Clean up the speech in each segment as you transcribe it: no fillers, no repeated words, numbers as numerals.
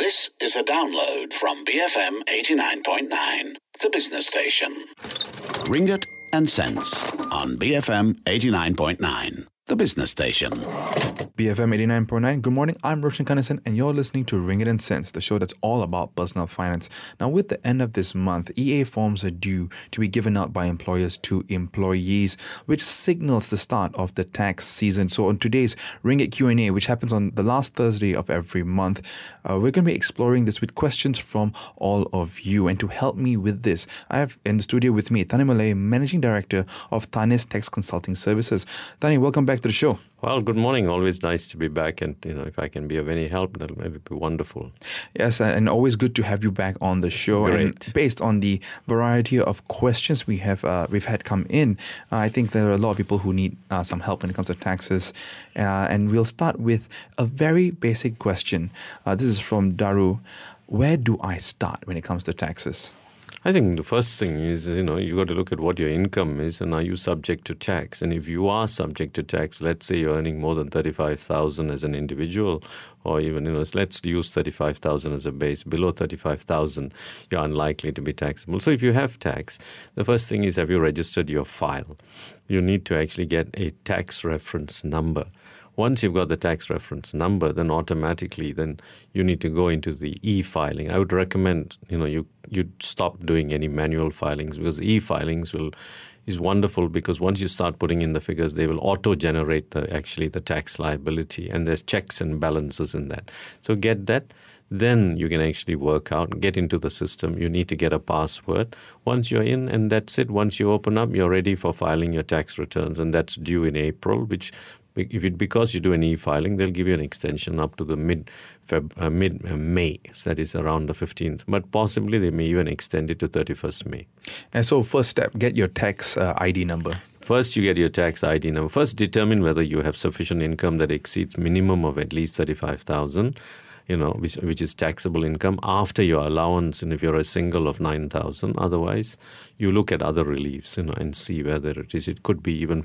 This is a download from BFM 89.9, the business station. Ringgit and Cents on BFM 89.9, the business station. BFM 89.9. Good morning, I'm Roshan Kanasan and you're listening to Ringgit and Cents, the show that's all about personal finance. Now, with the end of this month, EA forms are due to be given out by employers to employees, which signals the start of the tax season. So on today's Ringgit Q&A, which happens on the last Thursday of every month, we're going to be exploring this with questions from all of you. And to help me with this, I have in the studio with me Tani Malay, Managing Director of Tanis Tax Consulting Services. Tani, welcome back to the show. Well, good morning. Always nice to be back, and if I can be of any help, that'll maybe be wonderful. Yes, and always good to have you back on the show. Great. And based on the variety of questions we've had come in, I think there are a lot of people who need some help when it comes to taxes. And we'll start with a very basic question. This is from Daru. Where do I start when it comes to taxes? I think the first thing is, you got to look at what your income is and are you subject to tax. And if you are subject to tax, let's say you're earning more than 35,000 as an individual, or even, let's use 35,000 as a base. Below 35,000, you're unlikely to be taxable. So if you have tax, the first thing is, have you registered your file? You need to actually get a tax reference number. Once you've got the tax reference number, then automatically you need to go into the e-filing. I would recommend, you stop doing any manual filings, because e-filings is wonderful, because once you start putting in the figures, they will auto-generate the tax liability, and there's checks and balances in that. So get that. Then you can actually work out, get into the system. You need to get a password. Once you're in, and that's it. Once you open up, you're ready for filing your tax returns, and that's due in April, because you do an e-filing, they'll give you an extension up to the mid-May, so that is around the 15th. But possibly they may even extend it to 31st May. And so first step, get your tax ID number. First, you get your tax ID number. First, determine whether you have sufficient income that exceeds minimum of at least 35,000. Which is taxable income after your allowance, and if you're a single of 9,000. Otherwise, you look at other reliefs, and see whether it is. It could be even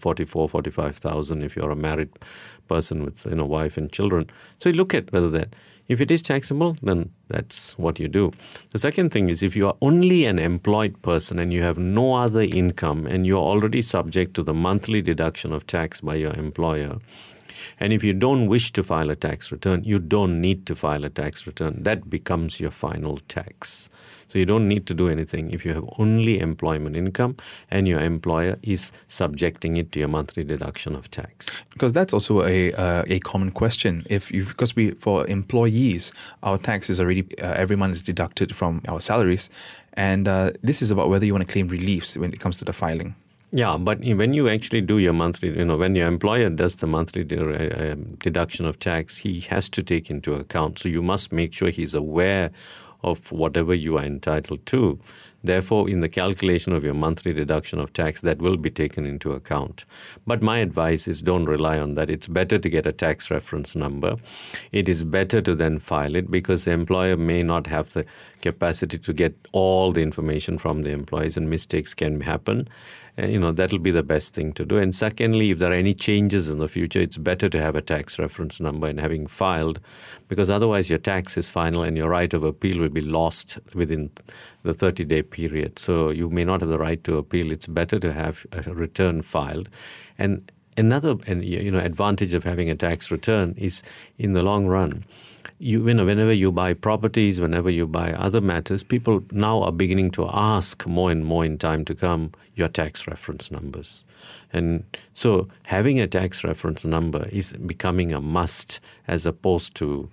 45,000 if you're a married person with, wife and children. So you look at whether that. If it is taxable, then that's what you do. The second thing is, if you are only an employed person and you have no other income and you're already subject to the monthly deduction of tax by your employer, and if you don't wish to file a tax return, you don't need to file a tax return. That becomes your final tax. So you don't need to do anything if you have only employment income and your employer is subjecting it to your monthly deduction of tax. Because that's also a common question. Because for employees, our tax is already every month is deducted from our salaries, and this is about whether you want to claim reliefs when it comes to the filing. Yeah, but when you actually do your monthly, when your employer does the monthly deduction of tax, he has to take into account. So you must make sure he's aware of whatever you are entitled to. Therefore, in the calculation of your monthly deduction of tax, that will be taken into account. But my advice is, don't rely on that. It's better to get a tax reference number. It is better to then file it, because the employer may not have the capacity to get all the information from the employees, and mistakes can happen. That'll be the best thing to do. And secondly, if there are any changes in the future, it's better to have a tax reference number and having filed, because otherwise your tax is final and your right of appeal will be lost within the 30-day period. So you may not have the right to appeal. It's better to have a return filed. And another advantage of having a tax return is, in the long run, whenever you buy properties, whenever you buy other matters, people now are beginning to ask more and more in time to come your tax reference numbers. And so having a tax reference number is becoming a must, as opposed to,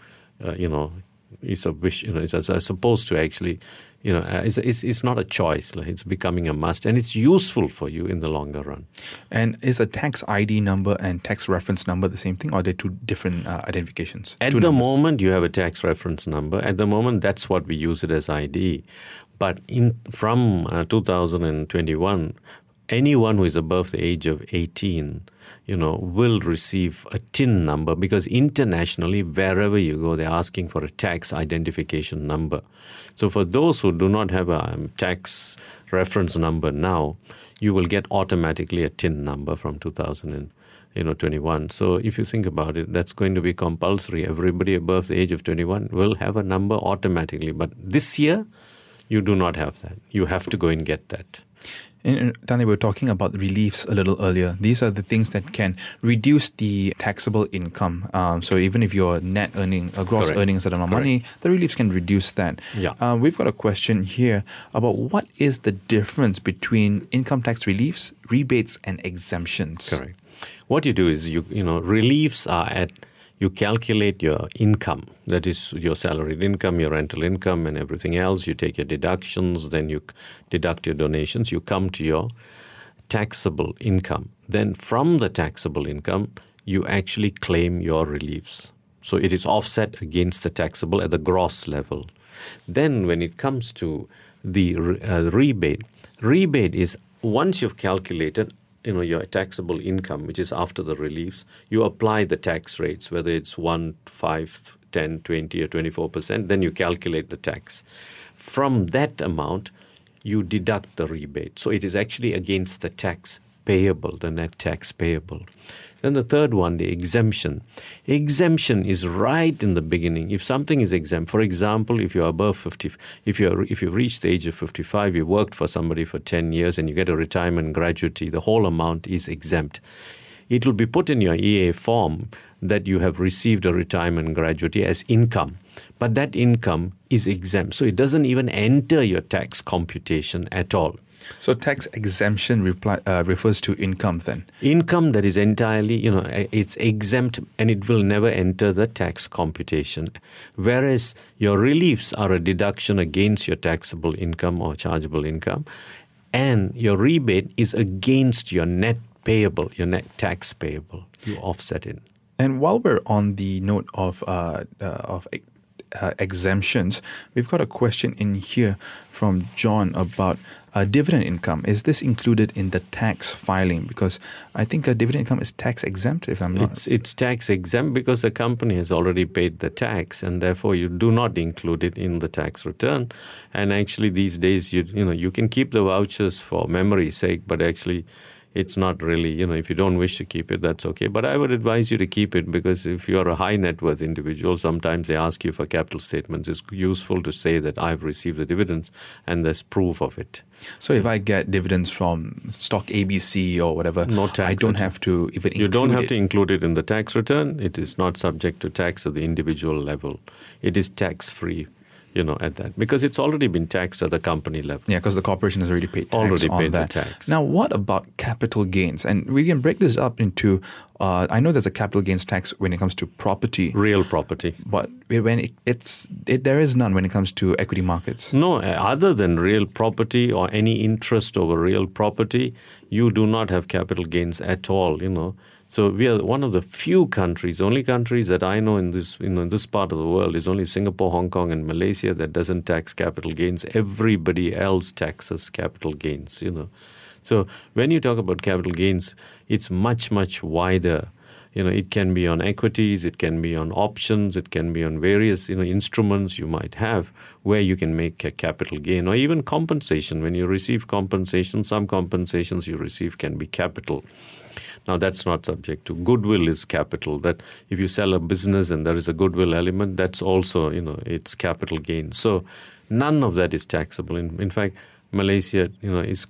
it's a wish, as opposed to actually, it's not a choice. It's becoming a must, and it's useful for you in the longer run. And is a tax ID number and tax reference number the same thing, or are they two different identifications? At the moment, you have a tax reference number. At the moment, that's what we use it as ID. But from 2021, anyone who is above the age of 18, will receive a TIN number, because internationally, wherever you go, they're asking for a tax identification number. So for those who do not have a tax reference number now, you will get automatically a TIN number from 21. So if you think about it, that's going to be compulsory. Everybody above the age of 21 will have a number automatically. But this year, you do not have that. You have to go and get that. And Tani, we were talking about reliefs a little earlier. These are the things that can reduce the taxable income. So even if you're net earning, gross Correct. earning a certain amount of money, the reliefs can reduce that. Yeah. We've got a question here about what is the difference between income tax reliefs, rebates, and exemptions? Correct. What you do is reliefs are you calculate your income, that is your salaried income, your rental income and everything else. You take your deductions, then you deduct your donations. You come to your taxable income. Then from the taxable income, you actually claim your reliefs. So it is offset against the taxable at the gross level. Then when it comes to the rebate is once you've calculated your taxable income, which is after the reliefs, you apply the tax rates, whether it's 1, 5, 10, 20 or 24%, then you calculate the tax. From that amount, you deduct the rebate. So it is actually against the tax payable, the net tax payable. Then the third one, the exemption. Exemption is right in the beginning. If something is exempt, for example, if you're above 50, if you've reached the age of 55, you worked for somebody for 10 years and you get a retirement gratuity, the whole amount is exempt. It will be put in your EA form that you have received a retirement gratuity as income, but that income is exempt. So it doesn't even enter your tax computation at all. So tax exemption refers to income then? Income that is entirely, it's exempt and it will never enter the tax computation. Whereas your reliefs are a deduction against your taxable income or chargeable income, and your rebate is against your net payable, your net tax payable. You offset it. And while we're on the note of exemptions, we've got a question in here from John about dividend income. Is this included in the tax filing? Because I think a dividend income is tax exempt, if I'm not. It's tax exempt because the company has already paid the tax, and therefore you do not include it in the tax return. And actually these days, you can keep the vouchers for memory's sake, but actually it's not really, if you don't wish to keep it, that's okay. But I would advise you to keep it because if you're a high net worth individual, sometimes they ask you for capital statements. It's useful to say that I've received the dividends and there's proof of it. So if I get dividends from stock ABC or whatever, no tax, I don't have to even include it. You don't have to include it in the tax return. It is not subject to tax at the individual level. It is tax-free. At that, because it's already been taxed at the company level. Yeah, because the corporation has already paid tax on that. The tax. Now, what about capital gains? And we can break this up into, I know there's a capital gains tax when it comes to property. Real property. But when there is none when it comes to equity markets. No, other than real property or any interest over real property, you do not have capital gains at all, So we are one of the few countries, only countries that I know in this part of the world is only Singapore, Hong Kong and Malaysia that doesn't tax capital gains. Everybody else taxes capital gains, So when you talk about capital gains, it's much, much wider. It can be on equities, it can be on options, it can be on various, instruments you might have where you can make a capital gain, or even compensation. When you receive compensation, some compensations you receive can be capital. Now, that's not subject to. Goodwill is capital. That if you sell a business and there is a goodwill element, that's also, it's capital gain. So none of that is taxable. In fact, Malaysia, is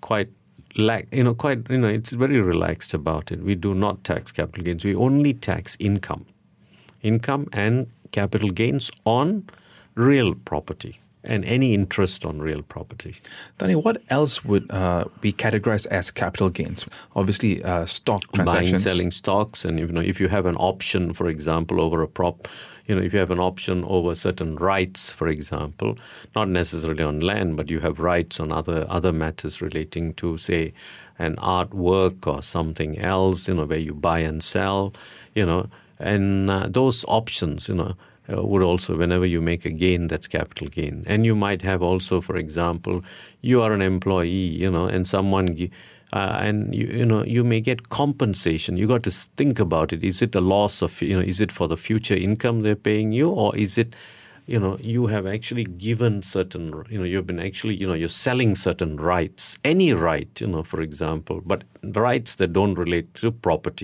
it's very relaxed about it. We do not tax capital gains. We only tax income and capital gains on real property and any interest on real property. Tani, what else would be categorized as capital gains? Obviously, stock transactions. Buying, selling stocks, and if you have an option, for example, over a if you have an option over certain rights, for example, not necessarily on land, but you have rights on other matters relating to, say, an artwork or something else, where you buy and sell, and those options, would also, whenever you make a gain, that's capital gain. And you might have also, for example, you are an employee, and someone, and you may get compensation. You got to think about it. Is it a loss of, is it for the future income they're paying you, or is it, you have actually given certain, you've been actually, you're selling certain rights, any right, for example, but rights that don't relate to property.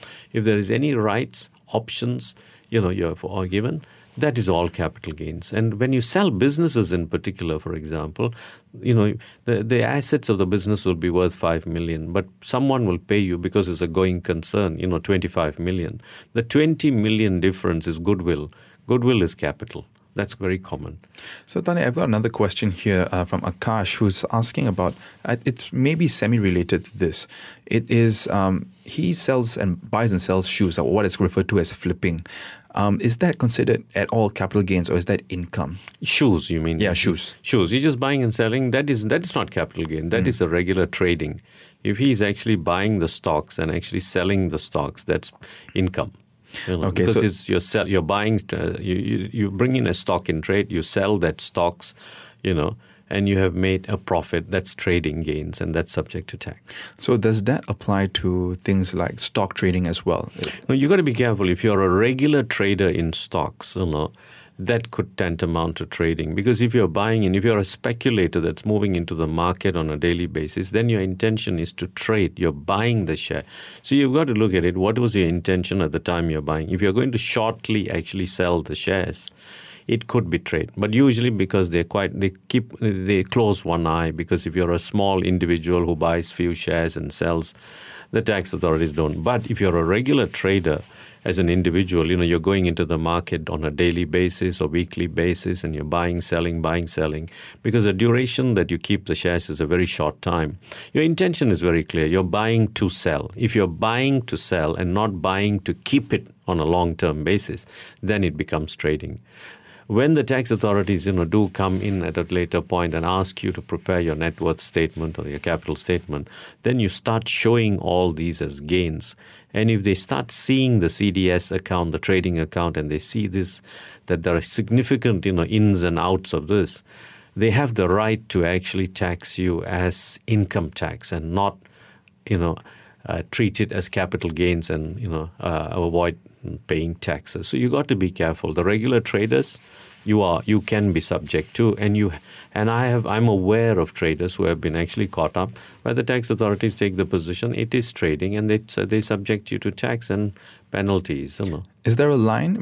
If there is any rights, options, you're all given, that is all capital gains. And when you sell businesses in particular, for example, the assets of the business will be worth 5 million, but someone will pay you because it's a going concern, 25 million. The 20 million difference is goodwill. Goodwill is capital. That's very common. So, Tani, I've got another question here from Akash, who's asking about, it's maybe semi-related to this. It is, he sells and buys and sells shoes, or what is referred to as flipping. Is that considered at all capital gains, or is that income? Shoes, you mean? Yeah, shoes. Shoes. You're just buying and selling. That is not capital gain. That is a regular trading. If he's actually buying the stocks and actually selling the stocks, that's income. Okay, because so you're buying, you bring in a stock in trade, you sell that stocks, and you have made a profit. That's trading gains, and that's subject to tax. So does that apply to things like stock trading as well? No, you got to be careful. If you're a regular trader in stocks, that could tantamount to trading. Because if you're buying and if you're a speculator that's moving into the market on a daily basis, then your intention is to trade. You're buying the share. So you've got to look at it. What was your intention at the time you're buying? If you're going to shortly actually sell the shares, it could be trade. But usually because they close one eye, because if you're a small individual who buys few shares and sells, the tax authorities don't. But if you're a regular trader, as an individual, you're going into the market on a daily basis or weekly basis, and you're buying, selling, because the duration that you keep the shares is a very short time. Your intention is very clear. You're buying to sell. If you're buying to sell and not buying to keep it on a long-term basis, then it becomes trading. When the tax authorities, do come in at a later point and ask you to prepare your net worth statement or your capital statement, then you start showing all these as gains. And if they start seeing the CDS account, the trading account, and they see this, that there are significant, ins and outs of this, they have the right to actually tax you as income tax and not, treat it as capital gains and, avoid paying taxes. So you got to be careful. The regular traders, you can be subject to, I'm aware of traders who have been actually caught up where the tax authorities take the position it is trading, and they subject you to tax and penalties. Is there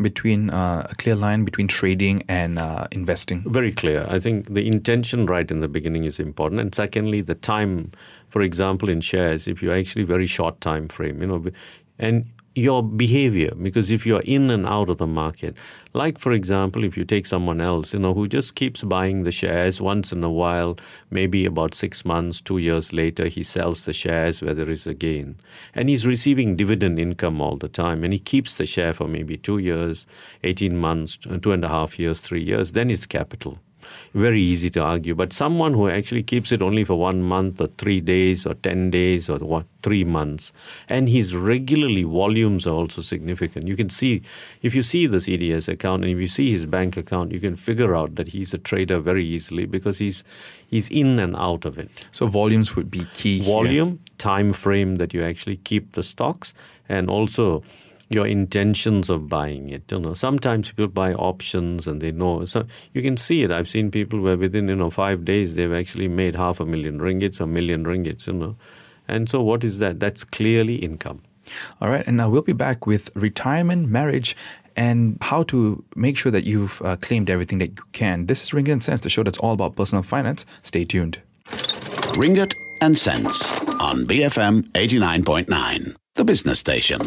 a clear line between trading and investing? Very clear. I think the intention right in the beginning is important, and secondly, the time. For example, in shares, if you're actually very short time frame, and your behavior, because if you're in and out of the market, like, for example, if you take someone else, who just keeps buying the shares once in a while, maybe about 6 months, 2 years later, he sells the shares where there is a gain. And he's receiving dividend income all the time, and he keeps the share for maybe 2 years, 18 months, 2.5 years, 3 years, then it's capital. Very easy to argue. But someone who actually keeps it only for 1 month or 3 days or 10 days or 3 months, and his regularly volumes are also significant. You can see, if you see the CDS account and if you see his bank account, you can figure out that he's a trader very easily because he's in and out of it. So volumes would be key. Volume, time frame that you actually keep the stocks, and also your intentions of buying it. Sometimes people buy options and they know. So you can see it. I've seen people where within 5 days they've actually made 500,000 ringgits or 1,000,000 ringgits. And so what is that? That's clearly income. All right, and now we'll be back with retirement, marriage, and how to make sure that you've claimed everything that you can. This is Ringgit and Cents, the show that's all about personal finance. Stay tuned. Ringgit and Cents on BFM 89.9, the business station.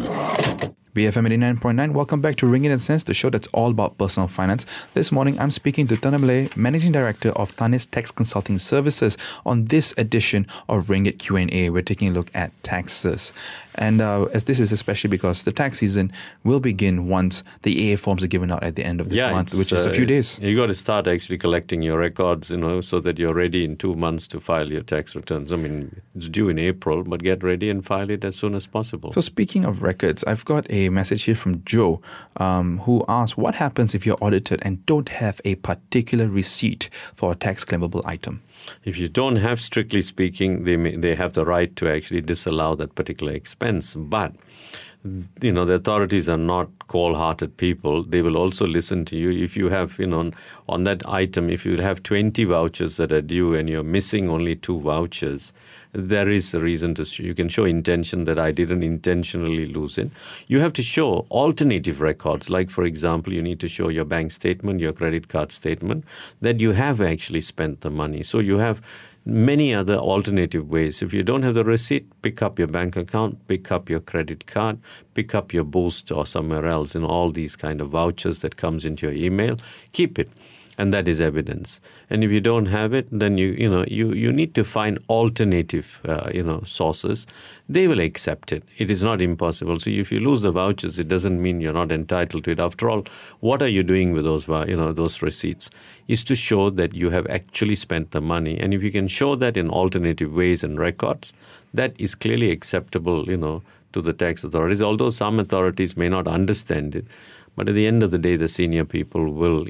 BFM 89.9, welcome back to Ringgit and Cents, the show that's all about personal finance. This morning, I'm speaking to Tana Malay, Managing Director of Tanis Tax Consulting Services, on this edition of Ringgit Q&A. We're taking a look at taxes. And as this is especially because the tax season will begin once the EA forms are given out at the end of this month, which is a few days. You got to start actually collecting your records, so that you're ready in 2 months to file your tax returns. I mean, it's due in April, but get ready and file it as soon as possible. So speaking of records, I've got a message here from Joe, who asks, what happens if you're audited and don't have a particular receipt for a tax claimable item? If you don't have, strictly speaking, they have the right to actually disallow that particular expense. But, the authorities are not cold-hearted people. They will also listen to you. If you have, on that item, if you have 20 vouchers that are due and you're missing only 2 vouchers, there is a reason to you can show intention that I didn't intentionally lose it. You have to show alternative records. Like, for example, you need to show your bank statement, your credit card statement, that you have actually spent the money. So you have many other alternative ways. If you don't have the receipt, pick up your bank account, pick up your credit card, pick up your Boost or somewhere else, all these kind of vouchers that comes into your email. Keep it. And that is evidence. And if you don't have it, then you need to find alternative sources. They will accept it. It is not impossible. So if you lose the vouchers, it doesn't mean you're not entitled to it. After all, what are you doing with those receipts? Is to show that you have actually spent the money. And if you can show that in alternative ways and records, that is clearly acceptable, to the tax authorities. Although some authorities may not understand it, but at the end of the day, the senior people will,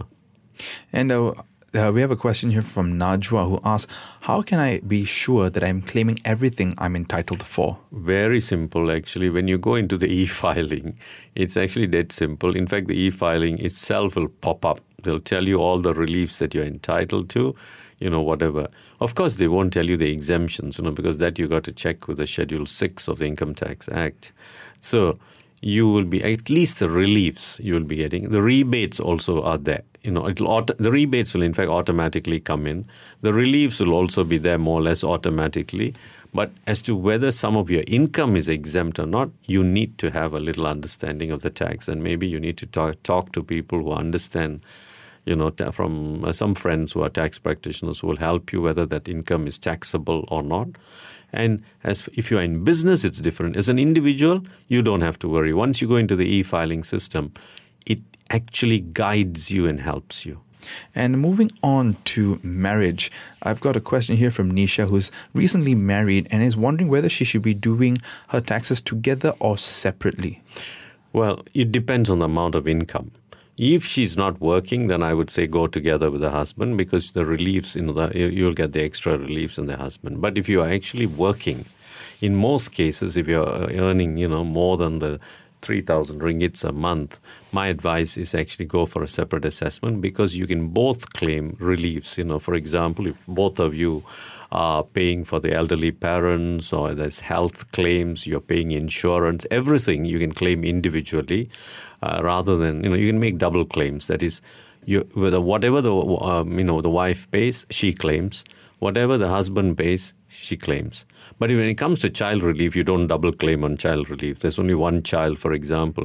And we have a question here from Najwa who asks, how can I be sure that I'm claiming everything I'm entitled for? Very simple, actually. When you go into the e-filing, it's actually dead simple. In fact, the e-filing itself will pop up. They'll tell you all the reliefs that you're entitled to, whatever. Of course, they won't tell you the exemptions, because that you got to check with the Schedule 6 of the Income Tax Act. So you will be, at least the reliefs you will be getting. The rebates also are there. The rebates will in fact automatically come in. The reliefs will also be there more or less automatically. But as to whether some of your income is exempt or not, you need to have a little understanding of the tax. And maybe you need to talk to people who understand, from some friends who are tax practitioners who will help you whether that income is taxable or not. And if you are in business, it's different. As an individual, you don't have to worry. Once you go into the e-filing system, it actually guides you and helps you. And moving on to marriage, I've got a question here from Nisha, who's recently married and is wondering whether she should be doing her taxes together or separately. Well, it depends on the amount of income. If she's not working, then I would say go together with the husband, because the reliefs, you'll get the extra reliefs in the husband. But if you are actually working, in most cases, if you're earning, more than the 3,000 ringgits a month, my advice is actually go for a separate assessment, because you can both claim reliefs. For example, if both of you are paying for the elderly parents, or there's health claims, you're paying insurance, everything you can claim individually, rather than, you can make double claims. That is, whatever the wife pays, she claims. Whatever the husband pays, she claims. But when it comes to child relief, you don't double claim on child relief. There's only one child, for example.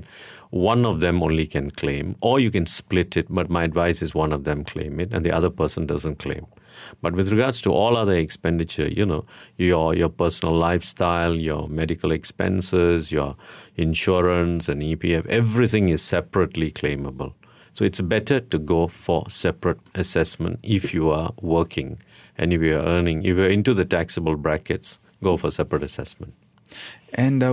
One of them only can claim, or you can split it. But my advice is one of them claim it and the other person doesn't claim. But with regards to all other expenditure, your personal lifestyle, your medical expenses, your insurance and EPF, everything is separately claimable. So it's better to go for separate assessment if you are working. And if you are earning, if you're into the taxable brackets, go for separate assessment. And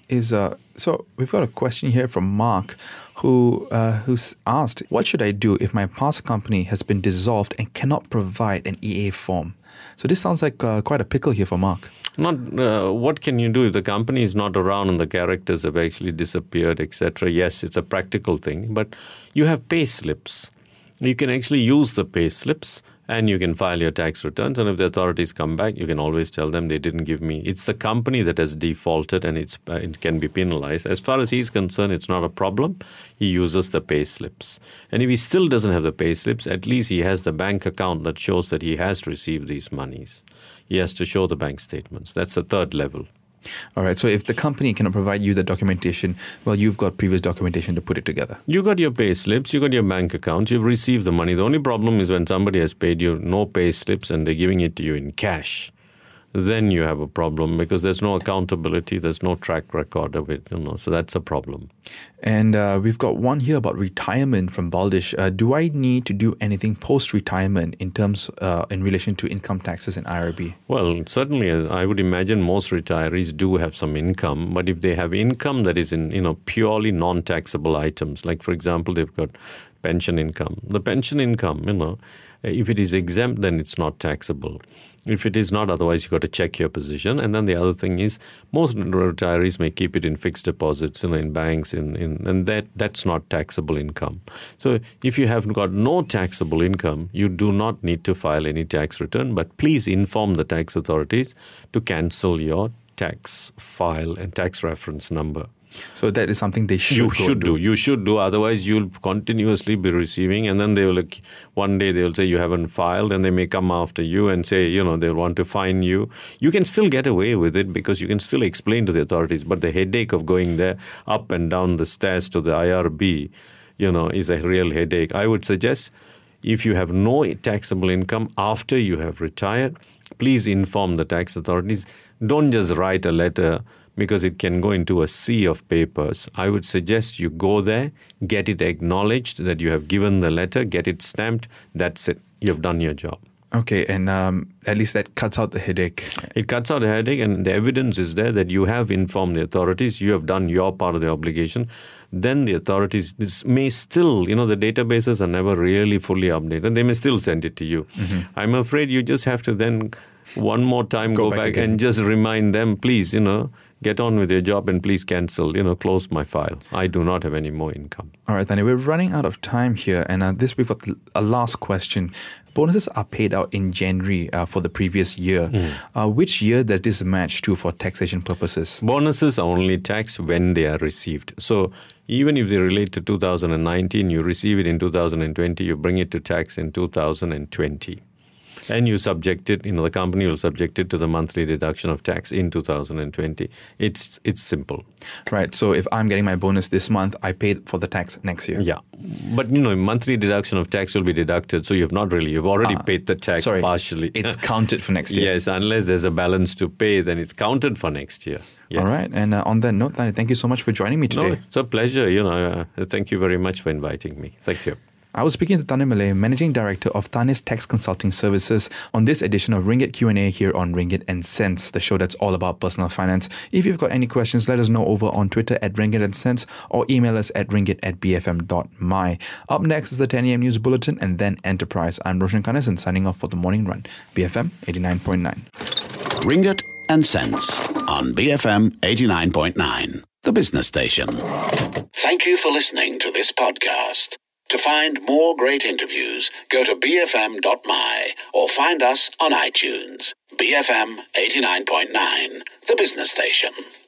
so we've got a question here from Mark, who's asked, what should I do if my past company has been dissolved and cannot provide an EA form? So this sounds like quite a pickle here for Mark. What can you do if the company is not around and the characters have actually disappeared, etc.? Yes, it's a practical thing, but you have pay slips. You can actually use the pay slips and you can file your tax returns. And if the authorities come back, you can always tell them they didn't give me. It's the company that has defaulted and it can be penalized. As far as he's concerned, it's not a problem. He uses the pay slips. And if he still doesn't have the pay slips, at least he has the bank account that shows that he has received these monies. He has to show the bank statements. That's the third level. All right. So if the company cannot provide you the documentation, well, you've got previous documentation to put it together. You got your pay slips, you got your bank accounts, you've received the money. The only problem is when somebody has paid you no pay slips and they're giving it to you in cash. Then you have a problem because there's no accountability, there's no track record of it, so that's a problem. And we've got one here about retirement from Baldish. Do I need to do anything post-retirement in terms in relation to income taxes and IRB? Well, certainly, I would imagine most retirees do have some income, but if they have income that is in purely non-taxable items, like for example, they've got pension income. The pension income, If it is exempt, then it's not taxable. If it is not, otherwise you've got to check your position. And then the other thing is, most retirees may keep it in fixed deposits, in banks, and that's not taxable income. So if you have got no taxable income, you do not need to file any tax return, but please inform the tax authorities to cancel your tax file and tax reference number. So that is something they should do. You should do. Otherwise, you'll continuously be receiving, and then they will one day they will say you haven't filed, and they may come after you and say they'll want to fine you. You can still get away with it because you can still explain to the authorities. But the headache of going there up and down the stairs to the IRB, is a real headache. I would suggest if you have no taxable income after you have retired, please inform the tax authorities. Don't just write a letter, because it can go into a sea of papers. I would suggest you go there, get it acknowledged that you have given the letter, get it stamped. That's it. You've done your job. Okay, and at least that cuts out the headache. It cuts out the headache, and the evidence is there that you have informed the authorities, you have done your part of the obligation. Then the authorities may still, the databases are never really fully updated. They may still send it to you. Mm-hmm. I'm afraid you just have to then one more time go back and just remind them, please, get on with your job and please cancel, close my file. I do not have any more income. All right, Thani, we're running out of time here. And we've got a last question. Bonuses are paid out in January for the previous year. Which year does this match to for taxation purposes? Bonuses are only taxed when they are received. So even if they relate to 2019, you receive it in 2020, you bring it to tax in 2020. And you subject it, the company will subject it to the monthly deduction of tax in 2020. It's simple. Right. So if I'm getting my bonus this month, I pay for the tax next year. Yeah. But, monthly deduction of tax will be deducted. So you've already paid the tax partially. It's counted for next year. Yes. Unless there's a balance to pay, then it's counted for next year. Yes. All right. And on that note, Thani, thank you so much for joining me today. No, it's a pleasure. Thank you very much for inviting me. Thank you. I was speaking to Thani Malay, Managing Director of Thanis Tax Consulting Services, on this edition of Ringgit Q&A here on Ringgit and Cents, the show that's all about personal finance. If you've got any questions, let us know over on Twitter at Ringgit and Cents or email us at ringgit@bfm.my. Up next is the 10 a.m. News Bulletin and then Enterprise. I'm Roshan Kanesan signing off for the morning run. BFM 89.9. Ringgit and Cents on BFM 89.9, the business station. Thank you for listening to this podcast. To find more great interviews, go to bfm.my or find us on iTunes. BFM 89.9, the business station.